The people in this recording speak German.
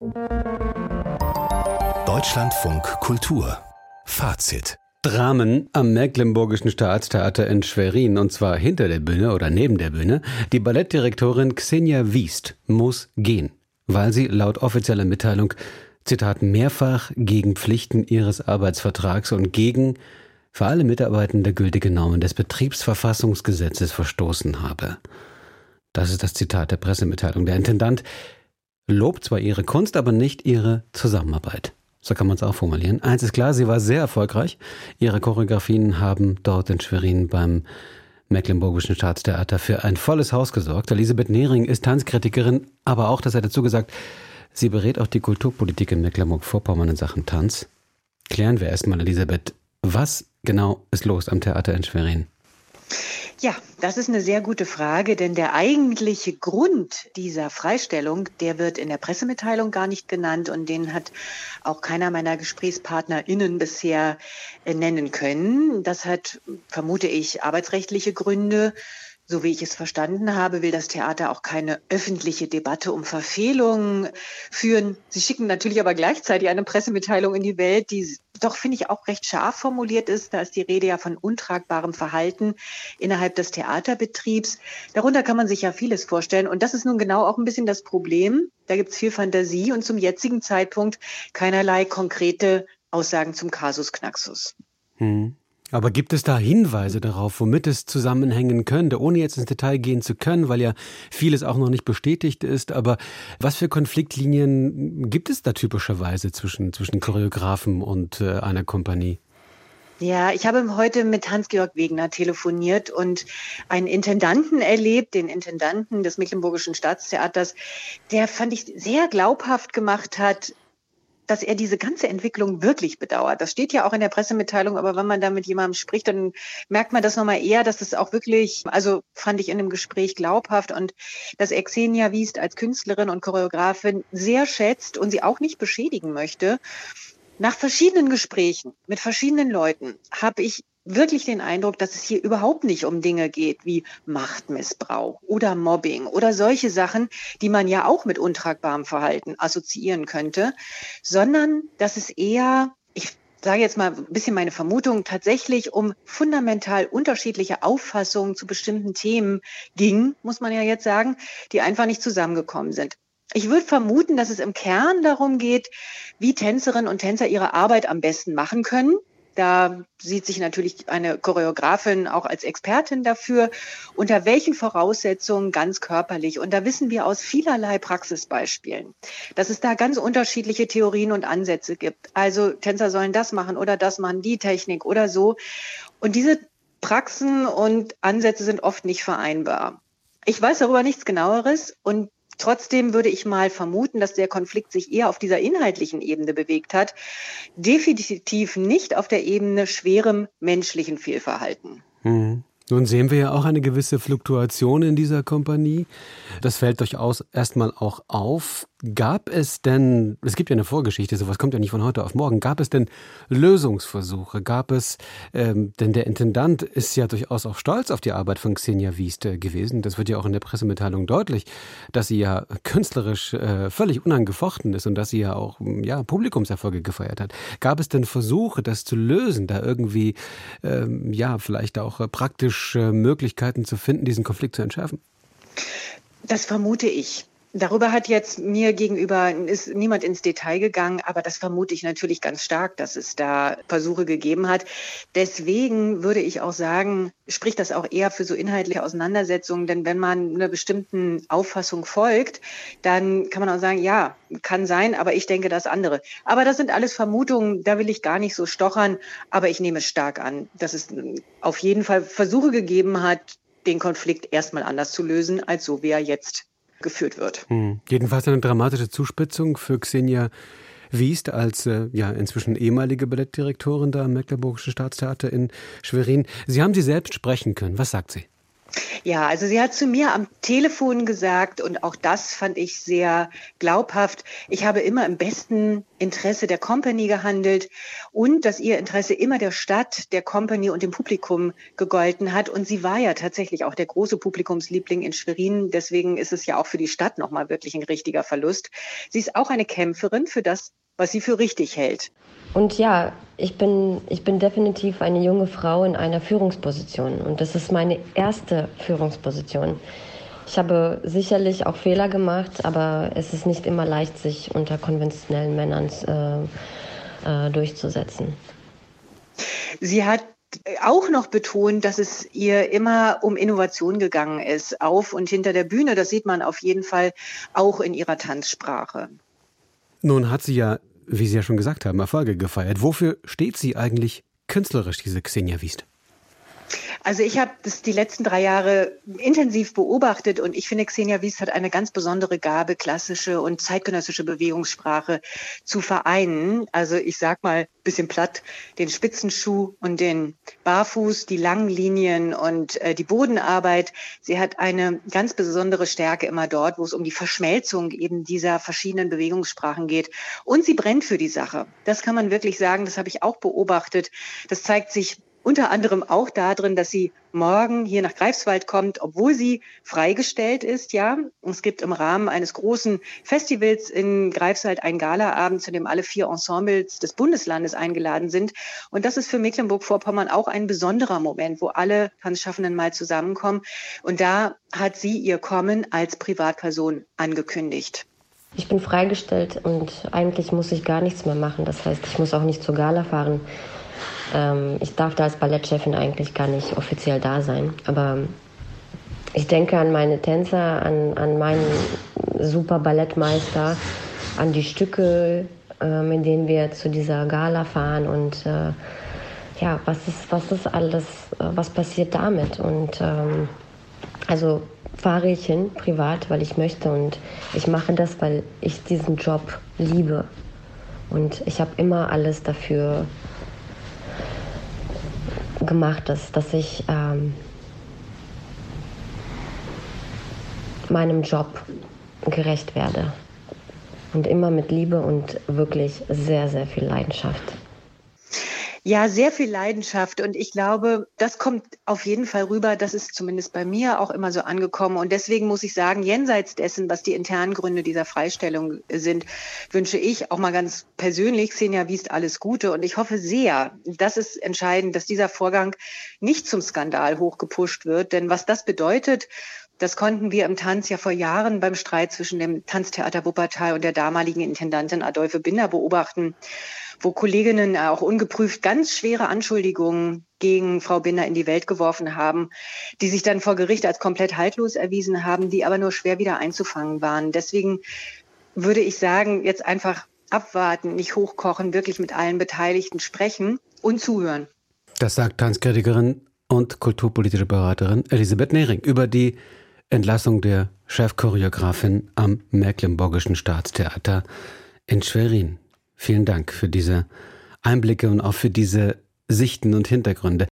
Deutschlandfunk Kultur Fazit. Dramen am Mecklenburgischen Staatstheater in Schwerin, und zwar hinter der Bühne oder neben der Bühne. Die Ballettdirektorin Xenia Wiest muss gehen, weil sie laut offizieller Mitteilung, Zitat, mehrfach gegen Pflichten ihres Arbeitsvertrags und gegen für alle Mitarbeitende gültige Normen des Betriebsverfassungsgesetzes verstoßen habe. Das ist das Zitat der Pressemitteilung. Der Intendant lobt zwar ihre Kunst, aber nicht ihre Zusammenarbeit. So kann man es auch formulieren. Eins ist klar, sie war sehr erfolgreich. Ihre Choreografien haben dort in Schwerin beim Mecklenburgischen Staatstheater für ein volles Haus gesorgt. Elisabeth Nehring ist Tanzkritikerin, aber auch, das hat er dazu gesagt, sie berät auch die Kulturpolitik in Mecklenburg-Vorpommern in Sachen Tanz. Klären wir erstmal, Elisabeth, was genau ist los am Theater in Schwerin? Ja, das ist eine sehr gute Frage, denn der eigentliche Grund dieser Freistellung, der wird in der Pressemitteilung gar nicht genannt und den hat auch keiner meiner GesprächspartnerInnen bisher nennen können. Das hat, vermute ich, arbeitsrechtliche Gründe. So wie ich es verstanden habe, will das Theater auch keine öffentliche Debatte um Verfehlungen führen. Sie schicken natürlich aber gleichzeitig eine Pressemitteilung in die Welt, die doch, finde ich, auch recht scharf formuliert ist. Da ist die Rede ja von untragbarem Verhalten innerhalb des Theaterbetriebs. Darunter kann man sich ja vieles vorstellen. Und das ist nun genau auch ein bisschen das Problem. Da gibt es viel Fantasie und zum jetzigen Zeitpunkt keinerlei konkrete Aussagen zum Kasus Knaxus. Aber gibt es da Hinweise darauf, womit es zusammenhängen könnte, ohne jetzt ins Detail gehen zu können, weil ja vieles auch noch nicht bestätigt ist. Aber was für Konfliktlinien gibt es da typischerweise zwischen Choreografen und einer Kompanie? Ja, ich habe heute mit Hans-Georg Wegner telefoniert und einen Intendanten erlebt, den Intendanten des Mecklenburgischen Staatstheaters, der, fand ich, sehr glaubhaft gemacht hat, dass er diese ganze Entwicklung wirklich bedauert. Das steht ja auch in der Pressemitteilung, aber wenn man da mit jemandem spricht, dann merkt man das nochmal eher, dass das auch wirklich, also fand ich in dem Gespräch glaubhaft und dass er Xenia Wiest als Künstlerin und Choreografin sehr schätzt und sie auch nicht beschädigen möchte. Nach verschiedenen Gesprächen mit verschiedenen Leuten habe ich wirklich den Eindruck, dass es hier überhaupt nicht um Dinge geht wie Machtmissbrauch oder Mobbing oder solche Sachen, die man ja auch mit untragbarem Verhalten assoziieren könnte, sondern dass es eher, ich sage jetzt mal ein bisschen meine Vermutung, tatsächlich um fundamental unterschiedliche Auffassungen zu bestimmten Themen ging, muss man ja jetzt sagen, die einfach nicht zusammengekommen sind. Ich würde vermuten, dass es im Kern darum geht, wie Tänzerinnen und Tänzer ihre Arbeit am besten machen können. Da sieht sich natürlich eine Choreografin auch als Expertin dafür, unter welchen Voraussetzungen ganz körperlich. Und da wissen wir aus vielerlei Praxisbeispielen, dass es da ganz unterschiedliche Theorien und Ansätze gibt. Also Tänzer sollen das machen oder das machen, die Technik oder so. Und diese Praxen und Ansätze sind oft nicht vereinbar. Ich weiß darüber nichts Genaueres und trotzdem würde ich mal vermuten, dass der Konflikt sich eher auf dieser inhaltlichen Ebene bewegt hat. Definitiv nicht auf der Ebene schwerem menschlichen Fehlverhalten. Nun sehen wir ja auch eine gewisse Fluktuation in dieser Kompanie. Das fällt durchaus erstmal auch auf. Gab es denn, es gibt ja eine Vorgeschichte, sowas kommt ja nicht von heute auf morgen, gab es denn Lösungsversuche? Gab es, denn der Intendant ist ja durchaus auch stolz auf die Arbeit von Xenia Wiest gewesen. Das wird ja auch in der Pressemitteilung deutlich, dass sie ja künstlerisch völlig unangefochten ist und dass sie ja auch Publikumserfolge gefeiert hat. Gab es denn Versuche, das zu lösen, da irgendwie vielleicht auch praktisch Möglichkeiten zu finden, diesen Konflikt zu entschärfen? Das vermute ich. Darüber hat jetzt mir gegenüber ist niemand ins Detail gegangen, aber das vermute ich natürlich ganz stark, dass es da Versuche gegeben hat. Deswegen würde ich auch sagen, spricht das auch eher für so inhaltliche Auseinandersetzungen, denn wenn man einer bestimmten Auffassung folgt, dann kann man auch sagen, ja, kann sein, aber ich denke das andere. Aber das sind alles Vermutungen, da will ich gar nicht so stochern, aber ich nehme es stark an, dass es auf jeden Fall Versuche gegeben hat, den Konflikt erstmal anders zu lösen, als so wie er jetzt geführt wird. Jedenfalls eine dramatische Zuspitzung für Xenia Wiest als inzwischen ehemalige Ballettdirektorin da am Mecklenburgischen Staatstheater in Schwerin. Sie haben sie selbst sprechen können. Was sagt sie? Ja, also sie hat zu mir am Telefon gesagt, und auch das fand ich sehr glaubhaft: Ich habe immer im besten Interesse der Company gehandelt und dass ihr Interesse immer der Stadt, der Company und dem Publikum gegolten hat. Und sie war ja tatsächlich auch der große Publikumsliebling in Schwerin. Deswegen ist es ja auch für die Stadt nochmal wirklich ein richtiger Verlust. Sie ist auch eine Kämpferin für das, was sie für richtig hält. Und ja, ich bin definitiv eine junge Frau in einer Führungsposition. Und das ist meine erste Führungsposition. Ich habe sicherlich auch Fehler gemacht, aber es ist nicht immer leicht, sich unter konventionellen Männern durchzusetzen. Sie hat auch noch betont, dass es ihr immer um Innovation gegangen ist, auf und hinter der Bühne. Das sieht man auf jeden Fall auch in ihrer Tanzsprache. Nun hat sie ja, wie Sie ja schon gesagt haben, Erfolge gefeiert. Wofür steht sie eigentlich künstlerisch, diese Ksenia Wiest? Also ich habe das die letzten 3 Jahre intensiv beobachtet und ich finde, Ksenia Wiest hat eine ganz besondere Gabe, klassische und zeitgenössische Bewegungssprache zu vereinen. Also ich sag mal, bisschen platt, den Spitzenschuh und den Barfuß, die langen Linien und die Bodenarbeit. Sie hat eine ganz besondere Stärke immer dort, wo es um die Verschmelzung eben dieser verschiedenen Bewegungssprachen geht. Und sie brennt für die Sache. Das kann man wirklich sagen, das habe ich auch beobachtet. Das zeigt sich unter anderem auch darin, dass sie morgen hier nach Greifswald kommt, obwohl sie freigestellt ist, ja. Es gibt im Rahmen eines großen Festivals in Greifswald einen Galaabend, zu dem alle 4 Ensembles des Bundeslandes eingeladen sind. Und das ist für Mecklenburg-Vorpommern auch ein besonderer Moment, wo alle Tanzschaffenden mal zusammenkommen. Und da hat sie ihr Kommen als Privatperson angekündigt. Ich bin freigestellt und eigentlich muss ich gar nichts mehr machen. Das heißt, ich muss auch nicht zur Gala fahren. Ich darf da als Ballettchefin eigentlich gar nicht offiziell da sein. Aber ich denke an meine Tänzer, an meinen super Ballettmeister, an die Stücke, in denen wir zu dieser Gala fahren und ja, was ist alles, was passiert damit? Und also fahre ich hin, privat, weil ich möchte, und ich mache das, weil ich diesen Job liebe. Und ich habe immer alles dafür gemacht, dass ich meinem Job gerecht werde. Und immer mit Liebe und wirklich sehr, sehr viel Leidenschaft. Ja, sehr viel Leidenschaft. Und ich glaube, das kommt auf jeden Fall rüber. Das ist zumindest bei mir auch immer so angekommen. Und deswegen muss ich sagen, jenseits dessen, was die internen Gründe dieser Freistellung sind, wünsche ich auch mal ganz persönlich Ksenia Wiest alles Gute. Und ich hoffe sehr, das ist entscheidend, dass dieser Vorgang nicht zum Skandal hochgepusht wird. Denn was das bedeutet, das konnten wir im Tanz ja vor Jahren beim Streit zwischen dem Tanztheater Wuppertal und der damaligen Intendantin Adolphe Binder beobachten, wo Kolleginnen auch ungeprüft ganz schwere Anschuldigungen gegen Frau Binder in die Welt geworfen haben, die sich dann vor Gericht als komplett haltlos erwiesen haben, die aber nur schwer wieder einzufangen waren. Deswegen würde ich sagen, jetzt einfach abwarten, nicht hochkochen, wirklich mit allen Beteiligten sprechen und zuhören. Das sagt Tanzkritikerin und kulturpolitische Beraterin Elisabeth Nehring über die Entlassung der Chefchoreografin am Mecklenburgischen Staatstheater in Schwerin. Vielen Dank für diese Einblicke und auch für diese Sichten und Hintergründe.